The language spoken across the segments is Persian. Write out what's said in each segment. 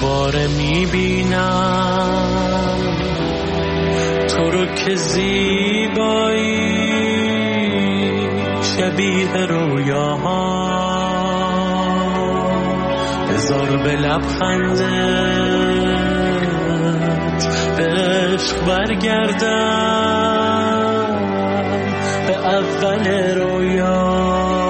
دوباره میبینم تو رو که زیبایی شبیه رویاها، بذار به لبخندت به عشق برگردم به اول رویا،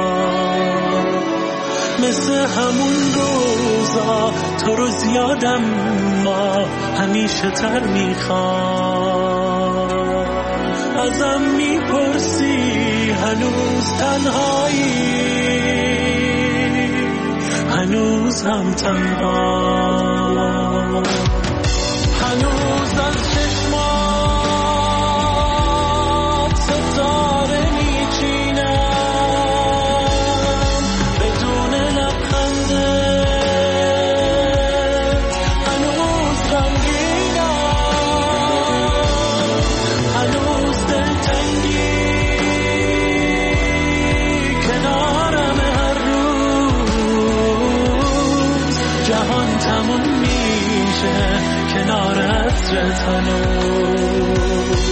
مثل همون روزا تو رو زیادم ما همیشه تر میخوام، ازم میپرسی هنوز تنهایی، هنوز هم تنها، هنوز از چشمات ستاره میچینم بدون لبخندت، هنوز غمگینم، هنوز دلتنگی کنارم، هر روز جهان تموم میشه کنار عطرت هنوز.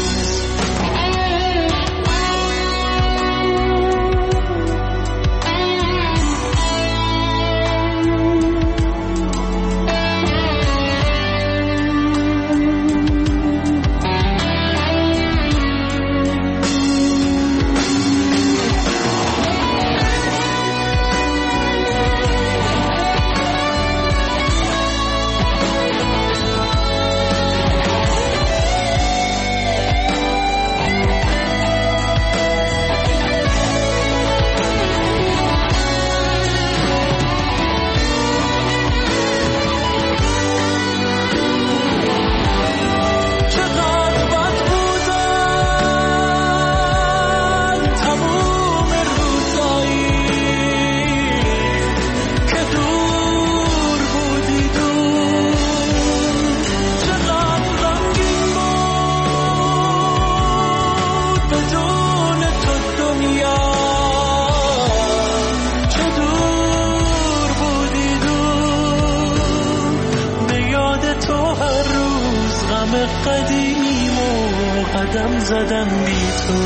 قدم زدم بی تو،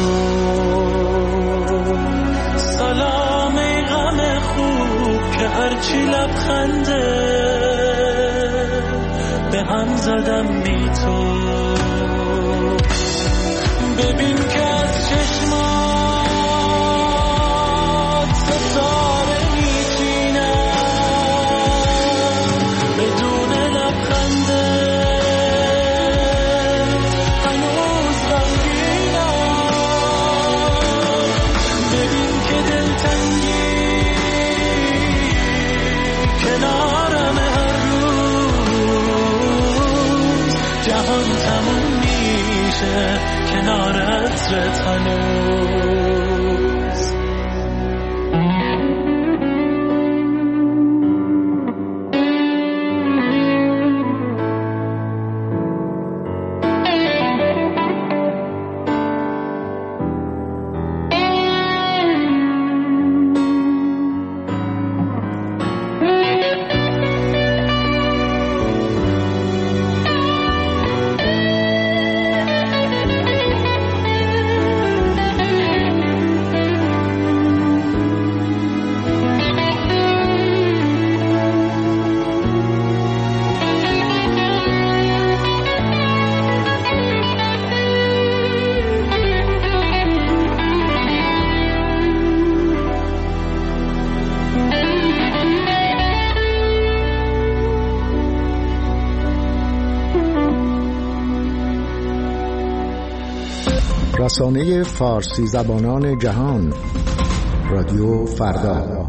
سلام ای غم خوب که هرچی لبخنده به هم زدم بی تو، ببین که از چشمات ستاره میچینم بدون لبخنده، کنارم هر روز جهان تموم میشه کنار عطرت هنوز. رسانه فارسی زبانان جهان، رادیو فردا.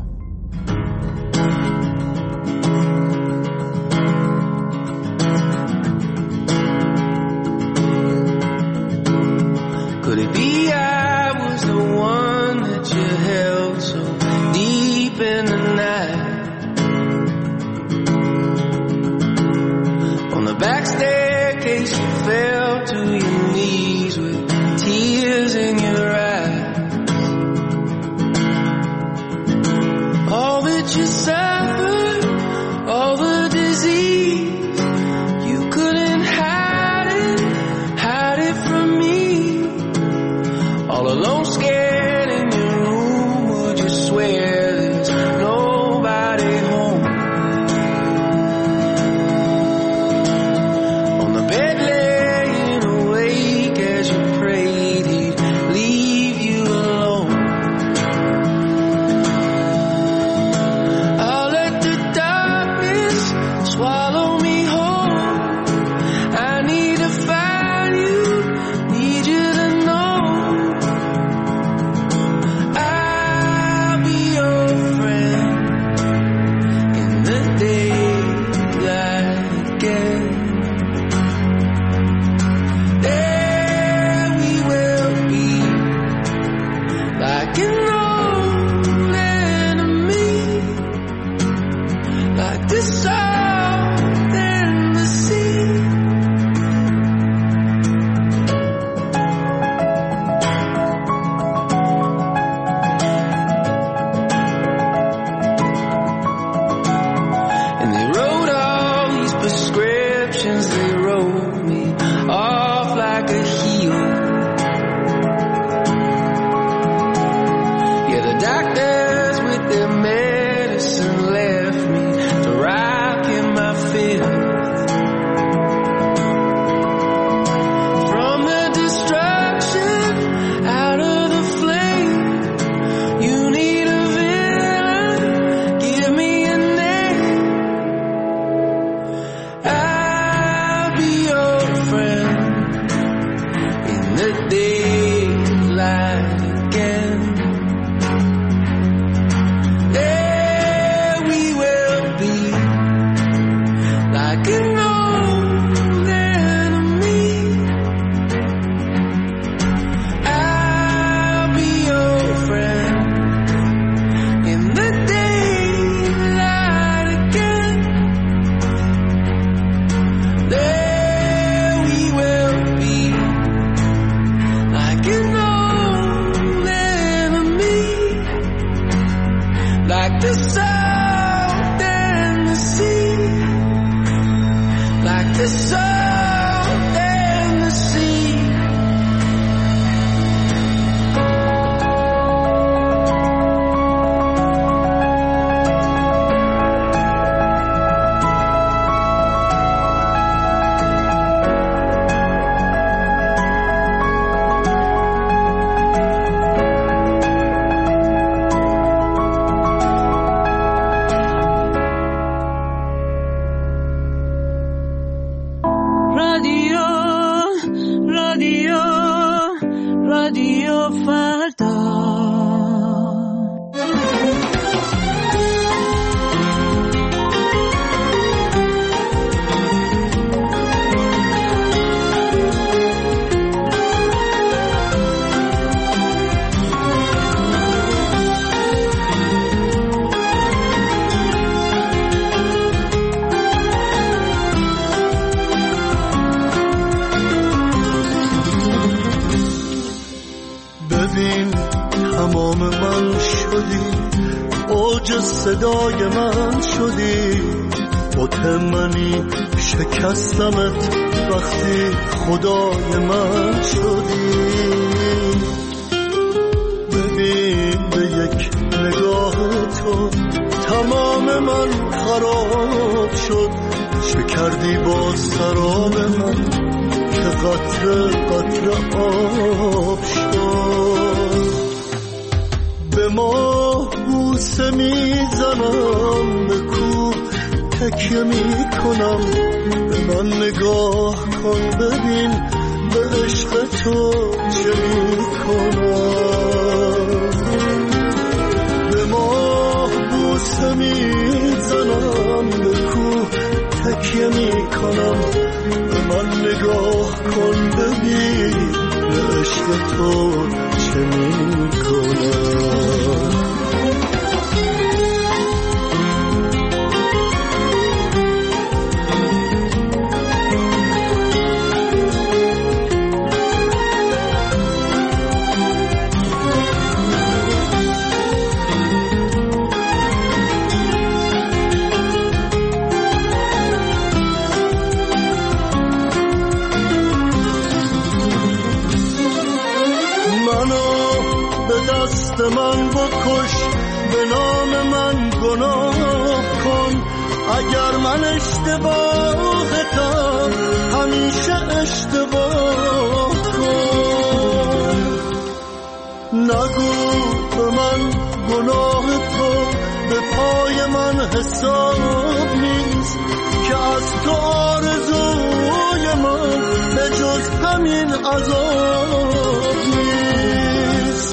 Could it be I was the one that you held so deep in the night? On the back staircase you fell to your knees with tears in your eyes. All that you suffered, all the disease the sound in the sea, like the sound in the sea. رادیو فردا. تمام من شدی، اوج صدای من شدی، بت منی شکستمت وقتی خدای من شدی. ببین به یک نگاه تو تمام من خراب شد، چه کردی با سراب من که قطره قطره آب شد. به ماه بوسه میزنم، به کوه تکیه میکنم، به من نگاه کن ببین به عشق تو چه میکنم. به ماه بوسه میزنم، به کوه تکیه میکنم، به من نگاه کن ببین به عشق تو چه میکنم. من بکش، به نام من گناه کن، اگر من اشتباهتم همیشه اشتباه کن. نگو به من گناه تو به پای من حساب نیست، که از تو آرزوی من به جز همین عذاب نیست.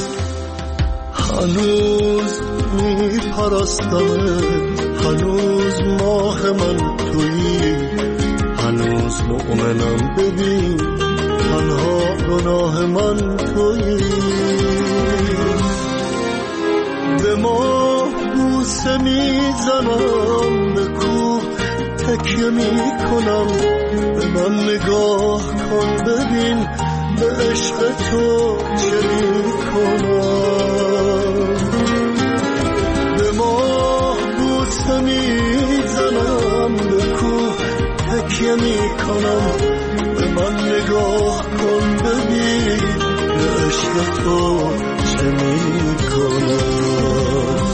هنوز میپرستمت، هنوز ماه من تویی، هنوز مؤمنم ببین تنها گناه من تویی. به ماه بوسه میزنم، به کوه تکیه میکنم، به من نگاه کن ببین به عشق تو چه میکنم. به ماه بوسه میزنم، به کوه تکیه میکنم، به من نگاه کن ببین به عشق تو چه میکنم.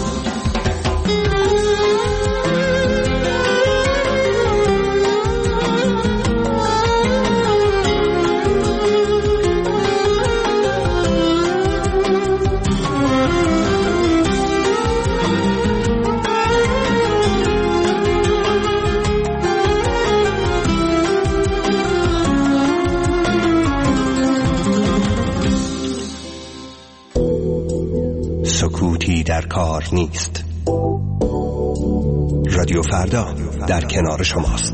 سکوتی در کار نیست. رادیو فردا در کنار شماست.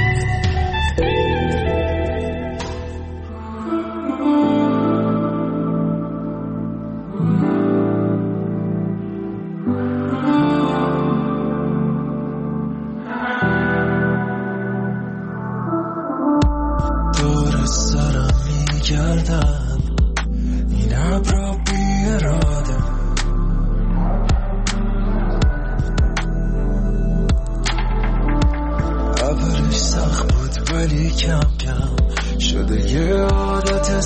دور سرم میگردم، این ابرا بی اراده، ولی کم کم شده یه عادت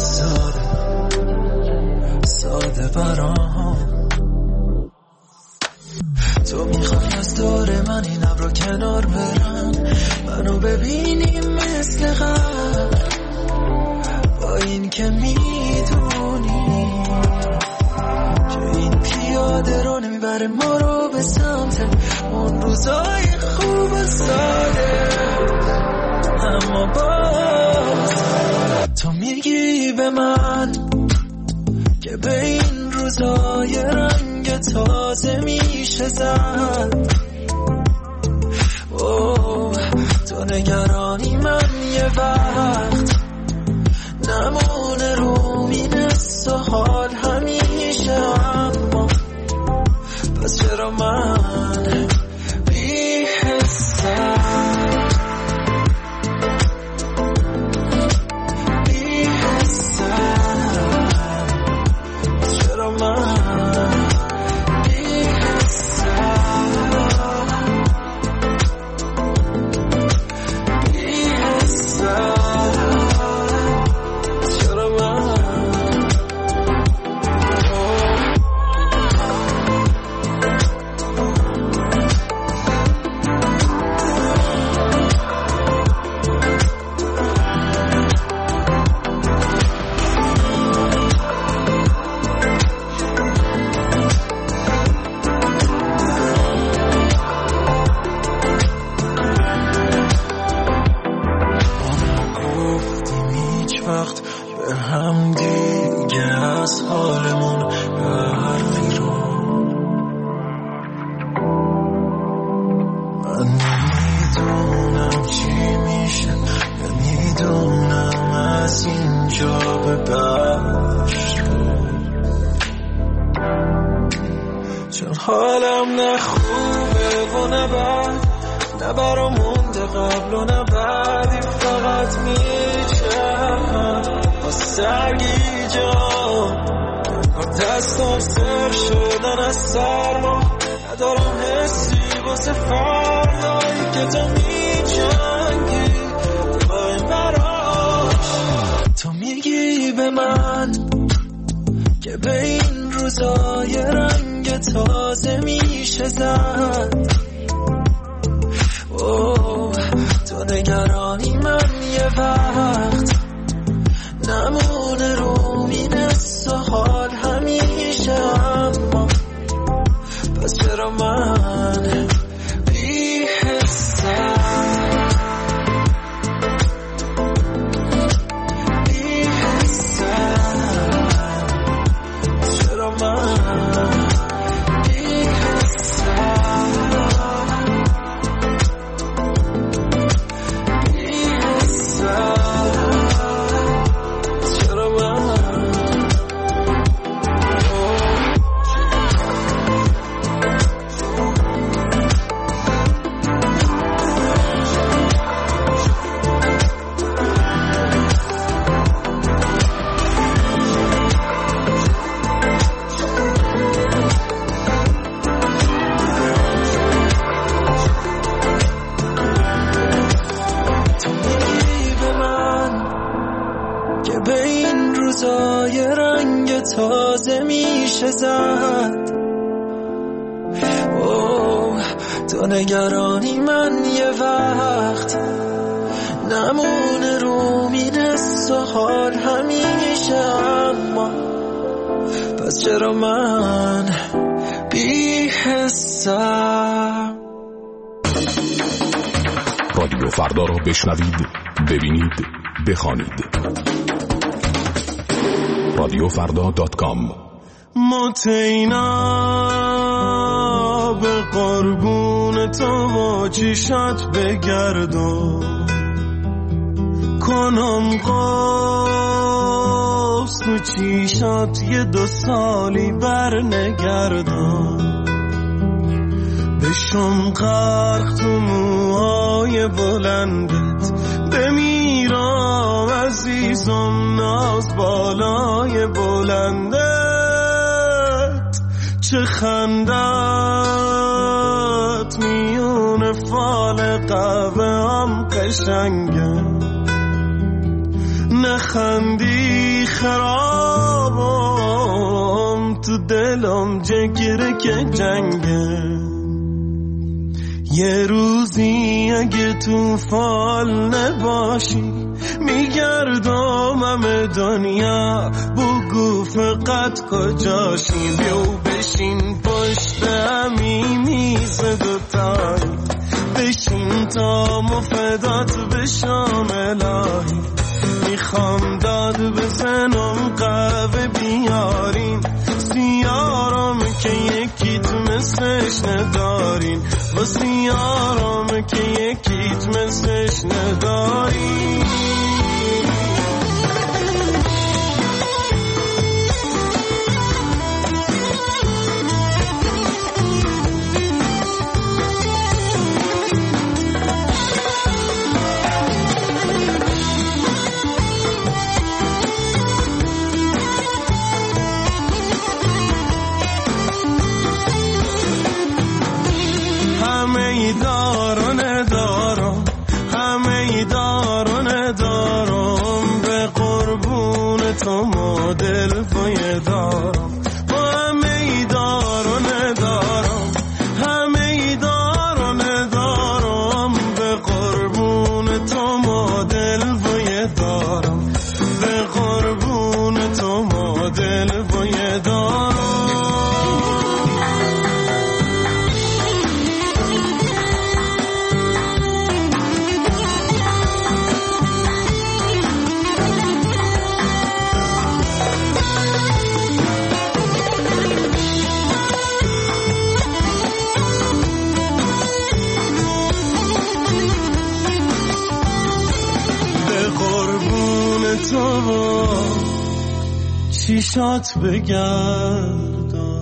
ساده برام. تو میخوای از دور من این ابرو کنار برم، منو ببینی مثل قبل، با این که میدونی که این پیاده رو نمیبره ما رو به سمت اون روزای خوب و ساده. اما باز تو میگی به من که به این روزای رنگ تازه میشه زد. تو نگرانی من یه وقت نمونه رو مینست و حال همیشه، اما پس چرا من بی حسم چرا من بی حالم نه خوبه و نه بد، نه برا مونده قبل و نه بعدی، فقط میشم با سرگی جان دستم سر شدن از سرما، ندارم حسی واسه فردایی که تو میجنگی با این براش. تو میگی به من که به این روزای رنگ تازه میشه زد. تو نگرانی من یه وقت نمونه رو مینست و حال همیشه، اما پس چرا من بی حسم بی حسم چرا من بی حسم بی حسم چرا من تازه میشه زد. تو نگرانی من یه وقت نمونه رو مینست و حال همیشه، اما پس چرا من بی حسم. رادیو فردا رو بشنوید، ببینید، بخوانید. رادیوفردا.com. متینا به قربون تو با چشات بگردم، کنم قصد تو چشات یه 2 سالی بر نگردم، بشم غرق تو موهای بلندت، بمیرم عزیزم ناز بالای بلندت، چه خندت میون فال قهوه هم قشنگه، نخندی خرابم، تو دلم جگره که جنگه. یه روزی اگه تو فال نباشی میگردم همه دنیا، بگو فقط کجاشی. بیو بشین پشت همی میز دوتایی، بشین تا مفدات بشم الهی. میخوام داد بزنم قهوه بیارین، سیارم که یکیت مثلش ندارین، و سیارم که یکیت مثلش ندارین. چیشات بگردم.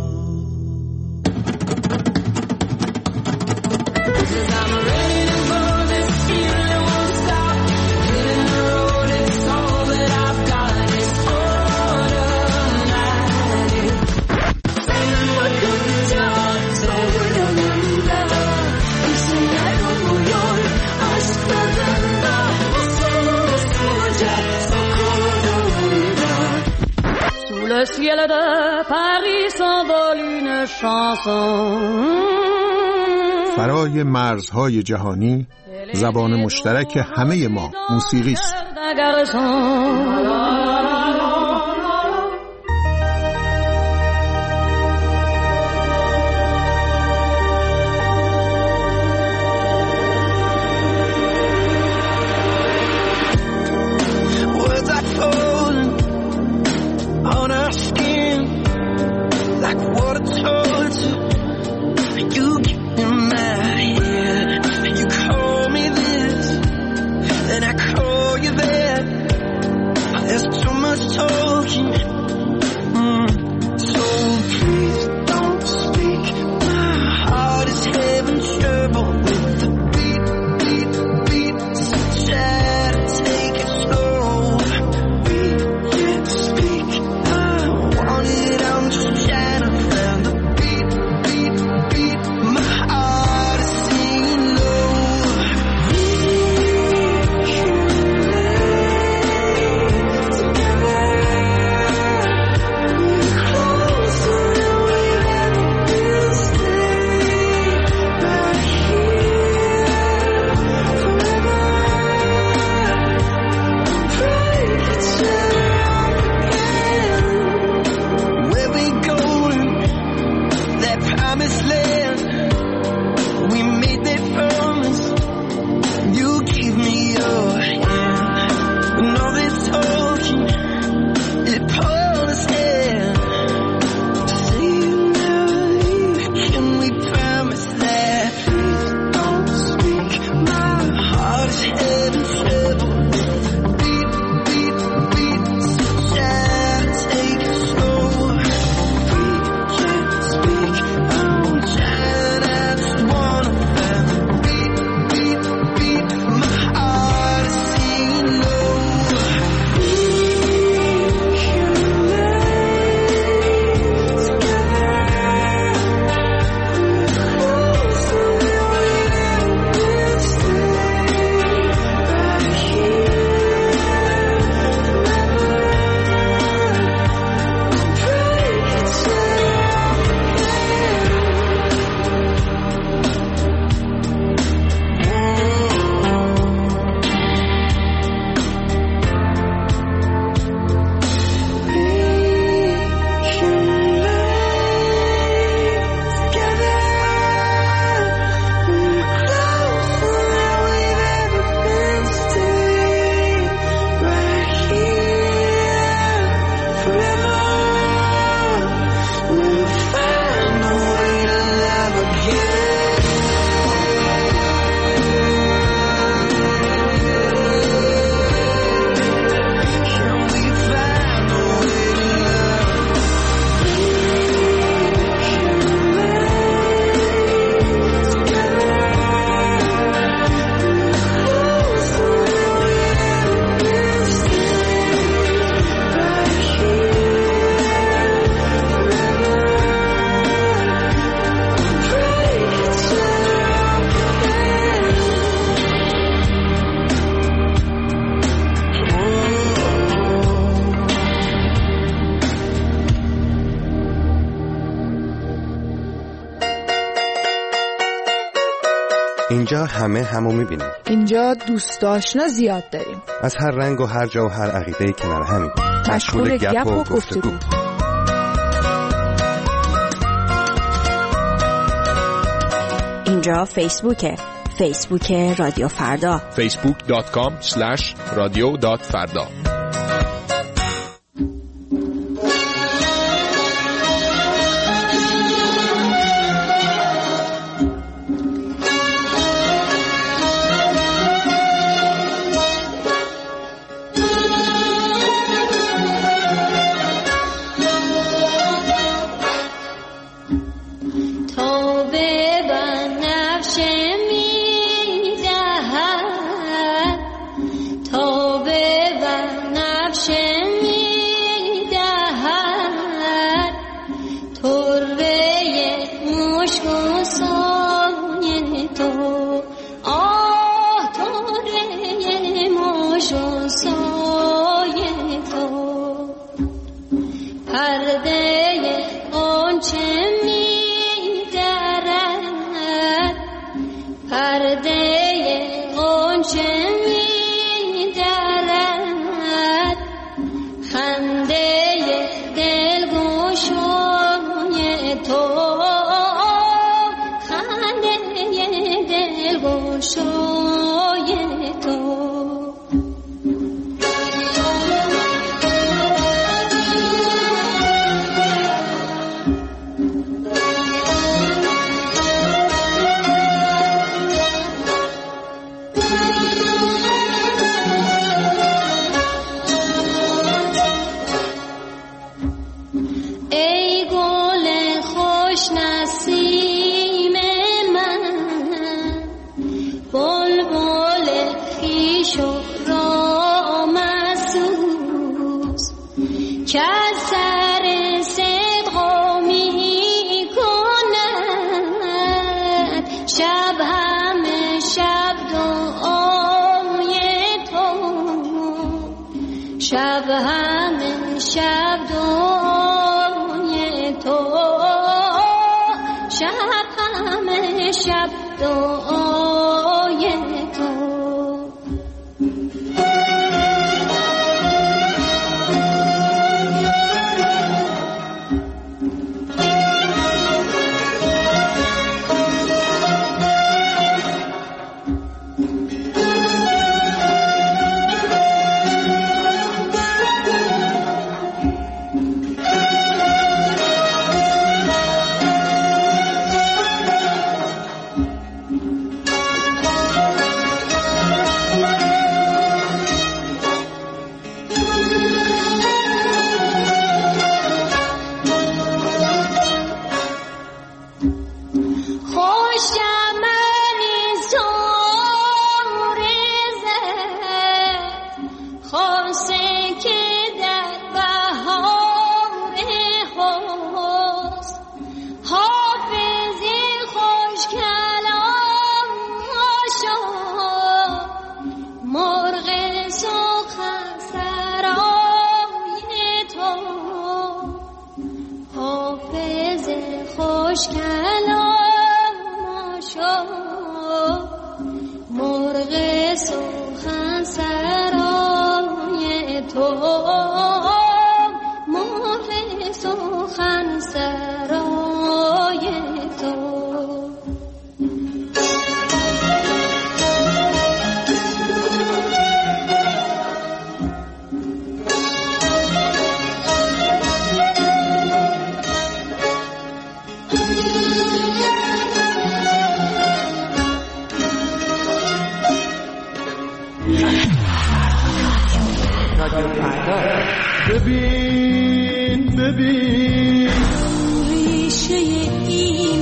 Le ciel de Paris s'envole une chanson. فرای مرزهای جهانی زبان مشترک همه ما موسیقی است. There's too much talk. اینجا همو میبینیم. اینجا دوست آشنا زیاد داریم. از هر رنگ و هر جا و هر عقیده‌ای کنار همیم. مشغول گپ و گفتگو. اینجا فیسبوک رادیو فردا. facebook.com/radio.farda. ببین ریشه این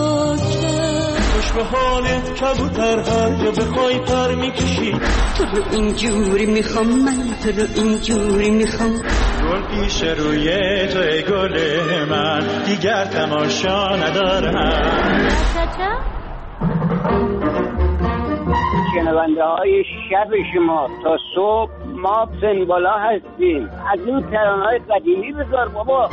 خاکه خوش به حالت کبوتر هر جا بخوای پر میکشی تو رو اینجوری میخوام من تو رو اینجوری میخوام گل پیش روی توی گل من دیگر تماشا ندارم شنونده های شب شما تا صبح ما سنبالا هستیم از این ترانه‌های قدیمی بذار بابا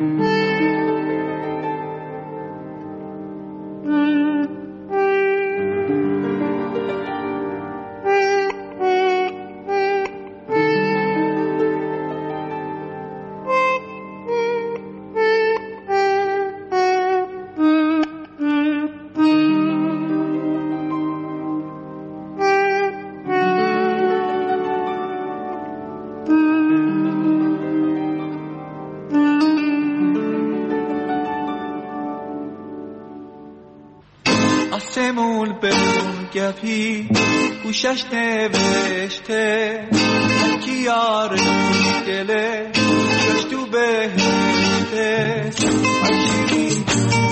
آسمون به اون گپی گوشش نوشته کی یار دله گوش تو بهشته آشیرین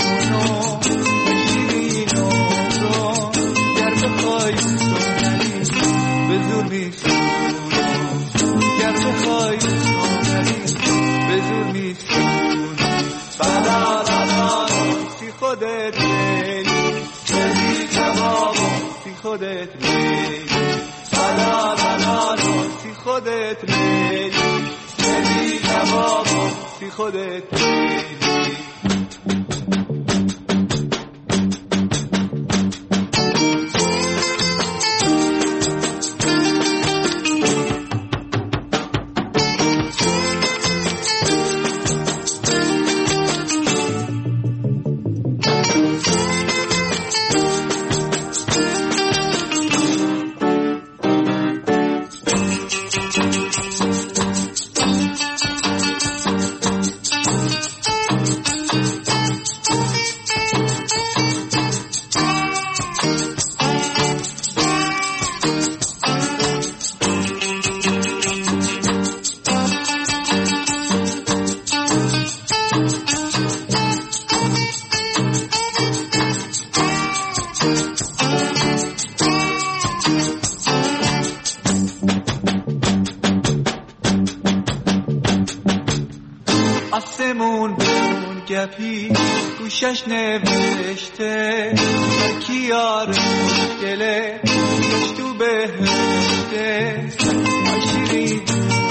رو گر بخوای سونری به زور میسونم گر بخوای سونری به زور میسونم بلا سی خودت خودت لیلی بلا سی خودت لیلی لیلی کبابو سی خودت لیلی آسمون به اون گپی گوشش نوشته کی یار مشکله گوش تو بهشته آشیرین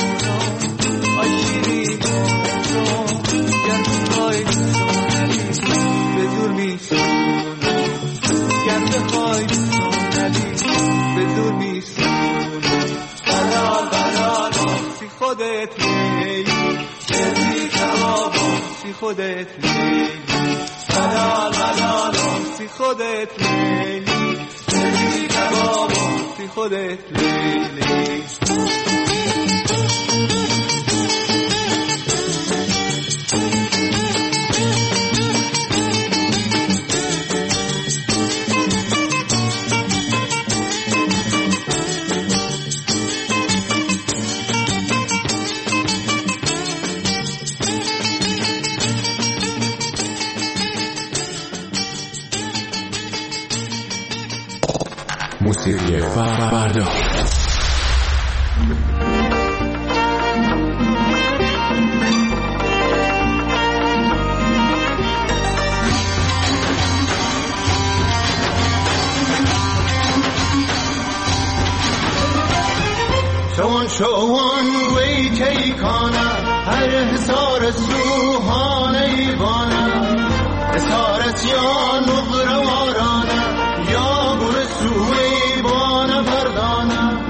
رو گر بخوای سونری به زور میسونم گر بخوای سونری به زور میسونم بلا سی خودت لیلی سی خودت لیلی بلا سی خودت لیلی لیلی کبابو سی خودت لیلی موسیقی فردا شوان وی تیکانا هر حسار سوحانه ایوانا حسارت یا نغروارانا یا برسوی بانا پردانا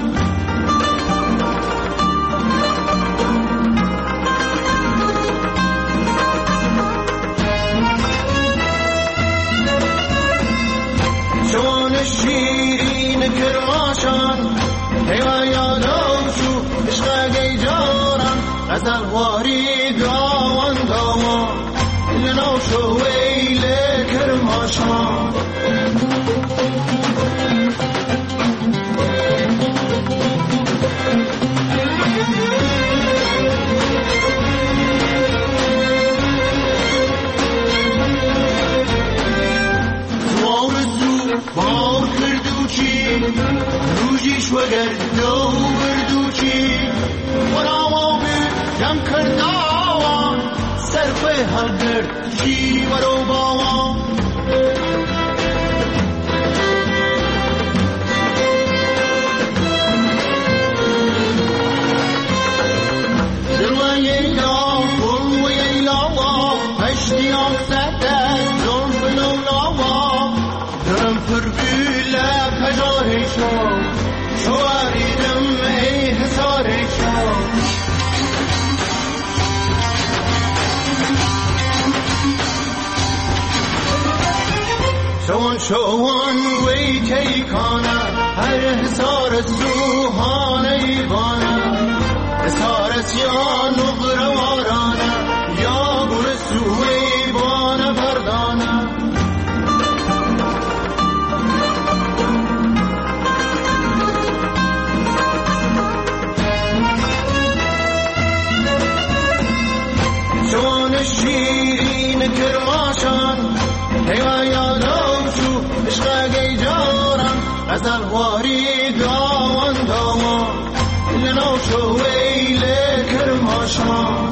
شوان شیرین کرماشان دیو یادوشو عشق گیجارم غزل واری داوان داوان لنوشو ویل کرماشان باور کردو چی روزیش وگر دو بردو چی ورامو جمع کرداوان صرف حل کرد جی ورو باوان دلوی ایلا بلوی ایلا شوان وی کی کانا هر حسار سوحانه بانا حسار سیان و بروارانا یا بر سوی بانا بردانا شوان شیرین کرماشان هیوان یادم شو عشق گی جارم غزل واری داوان داوان لنو شو ویل کرماشان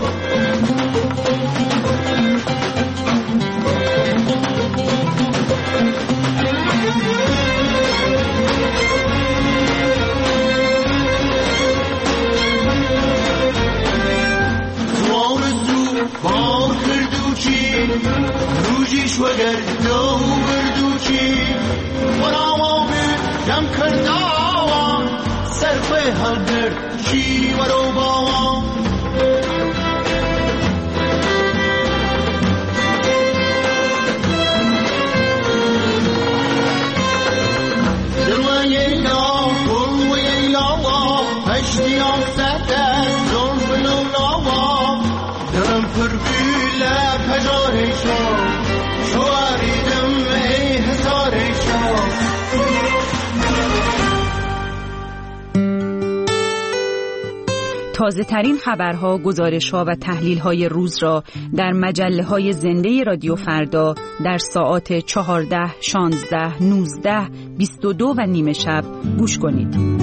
بار کردوچی روزیش وگردو بردوچی ورامو بیدم کرداوان صرف هلگر چی ورو باوان دلوی لاو بلوی لاوا هشتیام سده زن بلو لاوا درم پرگیله پجارشان شواریدم ای حسارشان تازه ترین خبرها، گزارشها و تحلیل‌های روز را در مجله‌های زنده رادیو فردا در ساعات 14, 16, 19, 22 و نیمه شب گوش کنید.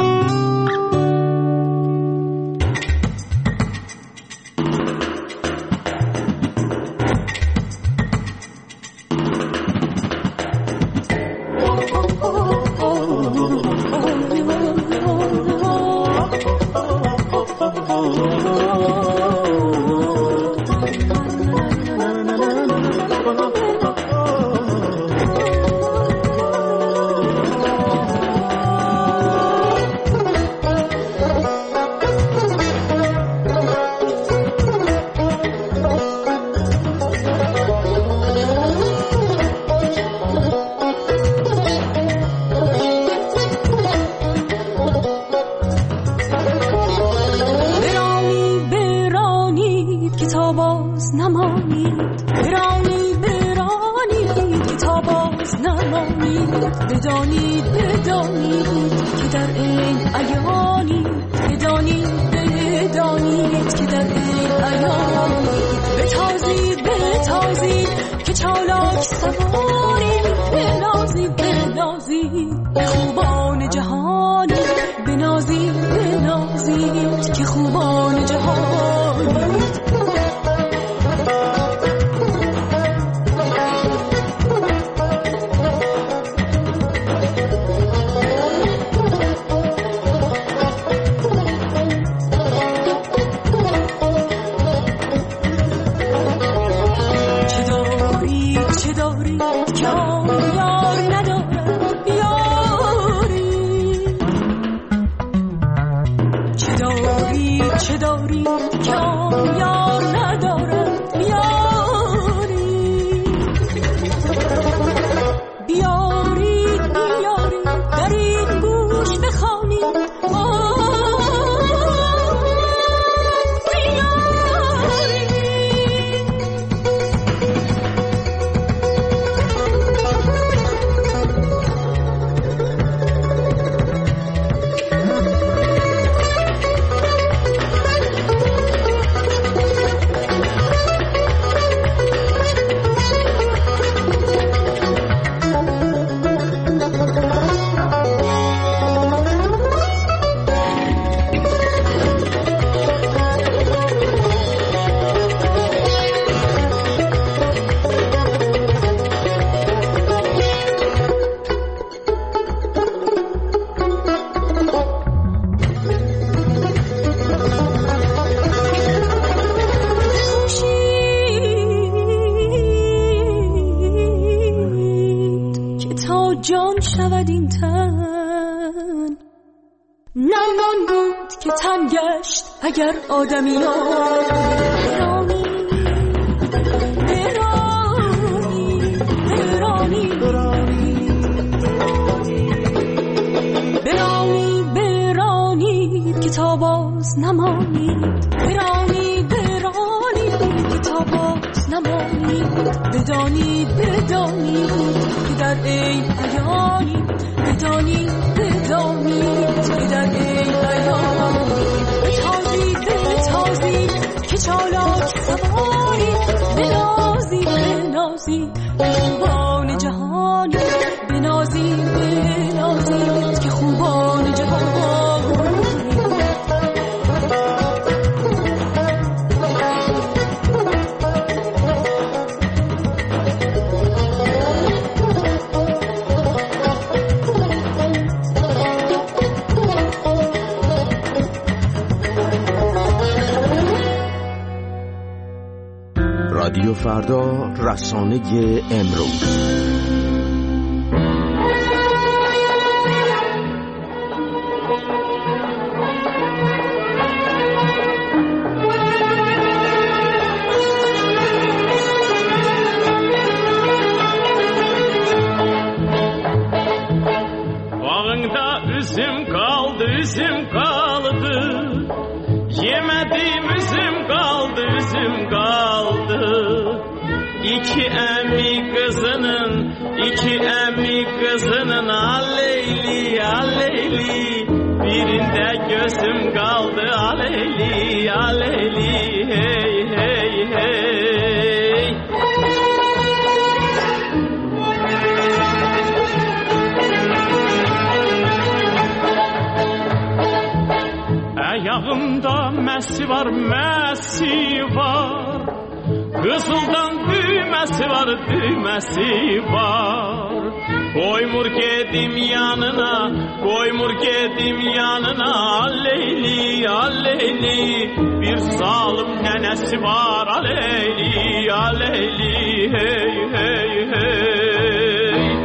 جان شود این تن نمان بود که تن گشت اگر آدمیان برانی باز نمانید برانید برانید تا باز نمانید بدانید بدانید که در این حیانید بدانید بدانید که در این حیانید بتازید بتازید که چالاک سوارید بنازید بنازید خوبان جهانی بنازید بنازید که خوبان جهانی رادیو فردا، رسانه امروز. Bağında üzüm kaldı, üzüm kaldı. Yemedim üzüm kaldı, üzüm kaldı. İki emmi kızının aleyli, aleyli. Birinde gözüm kaldı, aleyli, aleyli. Hey, hey, hey. Ayağımda mesi var, mesi var. Kızıldan düğmesi var, düğmesi var. Koymur gedim yanına, koymur gedim yanına. Aleyli, aleyli. Bir zalim nenesi var, aleyli, aleyli. Hey, hey, hey.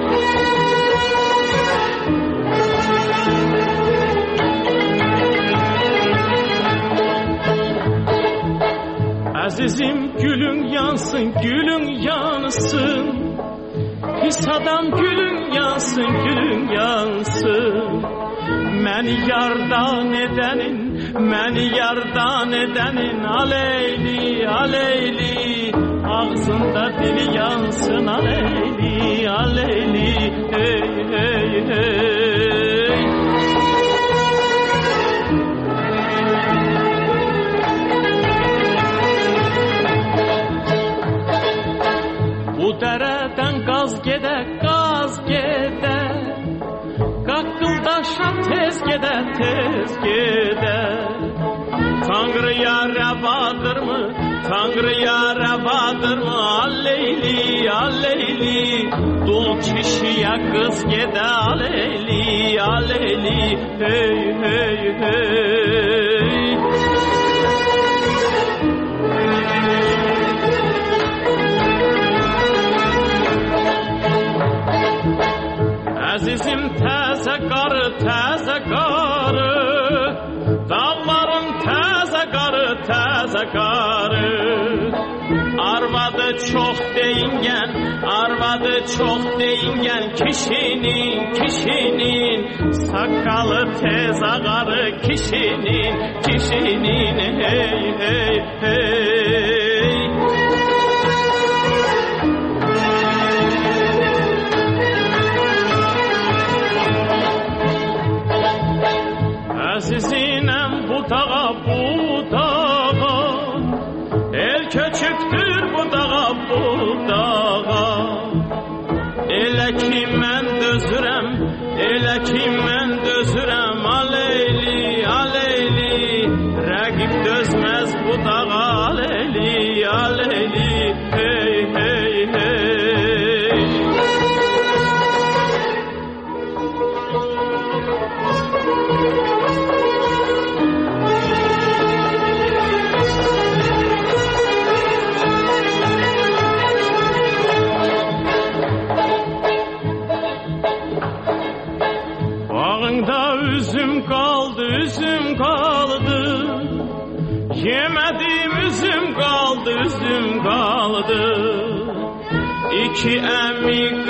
Azizim gülün yansın, gülün yansın. Pis adam gülün yansın, gülün yansın. Məni yardan edenin aleyli, aleyli. Ağzında dili yansın, aleyli, aleyli. Hey, hey, hey. Bu dereden gaz gedək, gaz gedək. Qaqqıldaşan tez gedək, tez gedək. Tanrıya rəvadırmı, Tanrıya rəvadırmı? Aleyli, aleyli. Dul kişiyə qız gedə, aleyli, aleyli. Hey, hey, hey. Azizim təzə qarı, təzə qarı. Dağların təzə qarı, təzə qarı. Arvadı çox deyingən, arvadı çox deyingən. Kişinin sakalı tez ağarı. Kişinin hey, hey, hey. Azizinem bu dağa, el köçüktür bu dağa, Elə ki mən dözürəm, aleyli, aleyli. Rəqib dözməz bu dağa, aleyli, aleyli. Hey, hey, hey. Bağında üzüm kaldı, üzüm kaldı. Yemedim üzüm kaldı, üzüm kaldı. İki emmi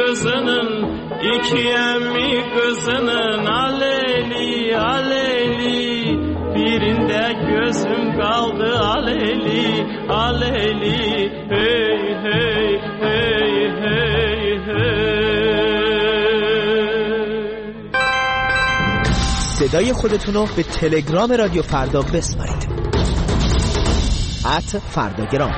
kızının aleyli, aleyli. birinde gözüm kaldı aleyli aleyli hey hey hey hey hey. صدای خودتونو به تلگرام رادیو فردا بسپارید @فرداگرام.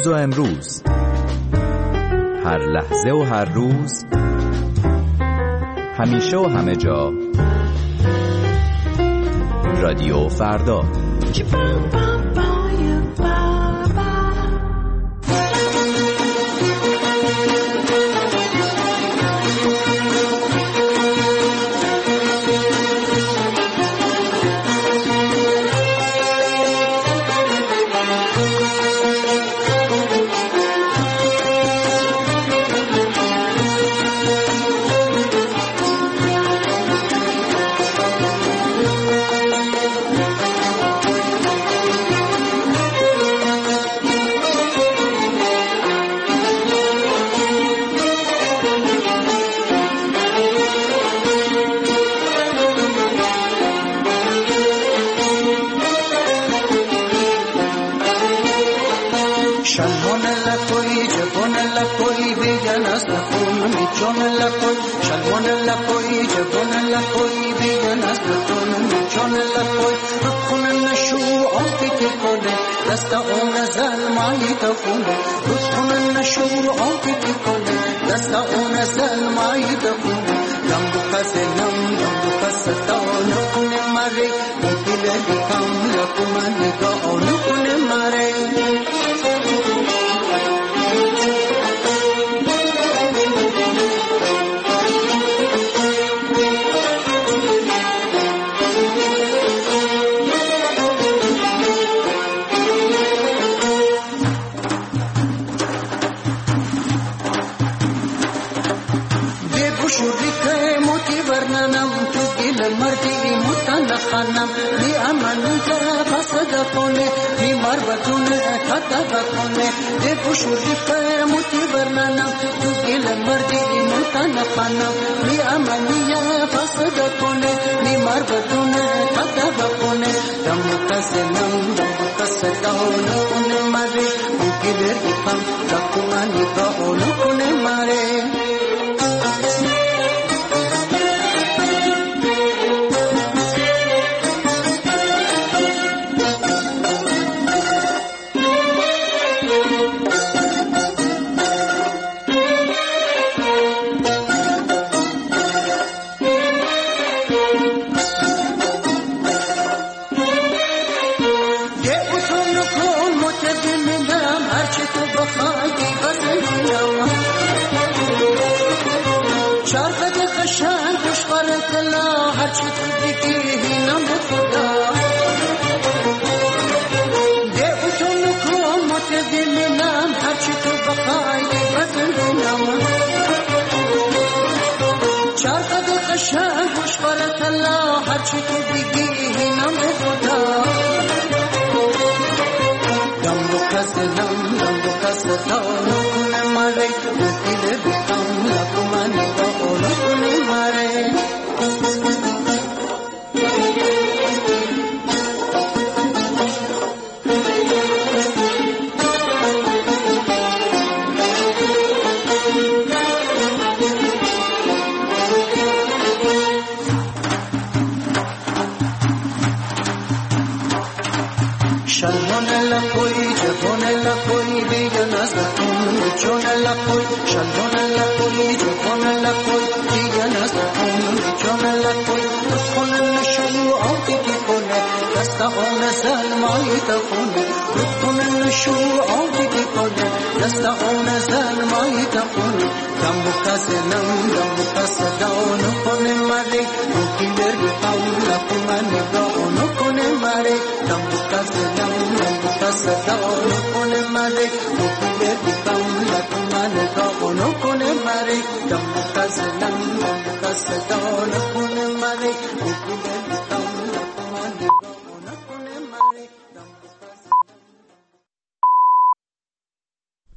دیروز و امروز، هر لحظه و هر روز، همیشه و همه جا، رادیو فردا.